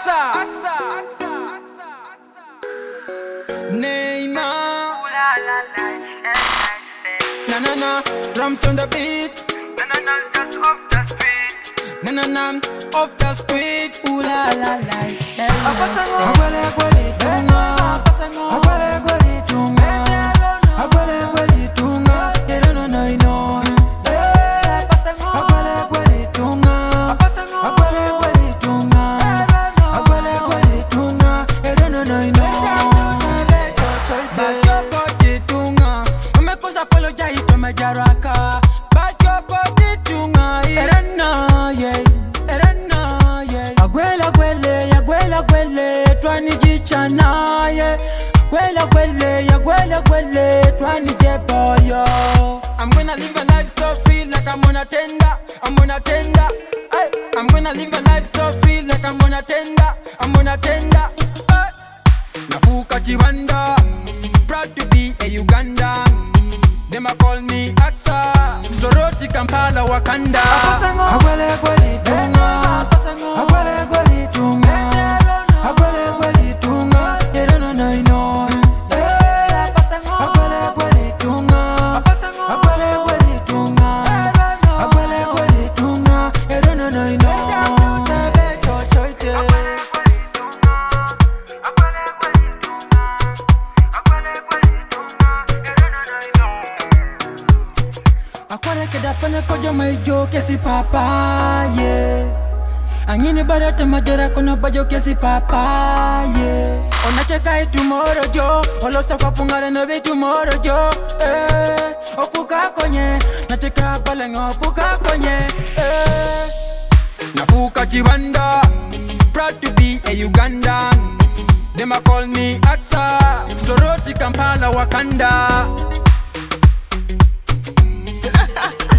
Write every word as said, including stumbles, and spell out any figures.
Neymar. Na na na, drums on the beat. Na na na, just off the street. Na na na, off the street. Ooh la la la, Agwele agwele tunga, agwele agwele tunga, agwele agwele tunga, you don't know no. Agwele agwele tunga, agwele agwele tunga, agwele agwele tunga, you don't know no. Bachoko ditunga, umekosa apologize to majaraka. Bachoko ditunga, erana yeah, erana yeah. Agwele agwele, agwele agwele, twani jichana yeah. Agwele agwele, agwele agwele, twani jeboyo. I'm gonna live a life so free like I'm on a tender, I'm on a tender. Ay, I'm gonna live a life so free like I'm on a tender, I'm on a tender. Ay. Nafuka Chibanda, proud to be a Ugandan. Them a call me Aksa, Soroti Kampala Wakanda. Agwele agwele tunga, agwele agwele tunga, agwele agwele tunga, you don't know no. Agwele agwele tunga, agwele agwele tunga, agwele agwele tunga, you don't know no. Akware keda pane kojo maijo kesi papa yeah. Angini barate majera kono bajo kesi papa yeah. Onacheka tomorrow jo, olosta kwa pungare no be tomorrow jo. Eh, opuka konye, nacheka balengo opuka konye. Eh, Nafuka Chibanda, proud to be a Ugandan. Them a call me Aksa, Soroti Kampala Wakanda.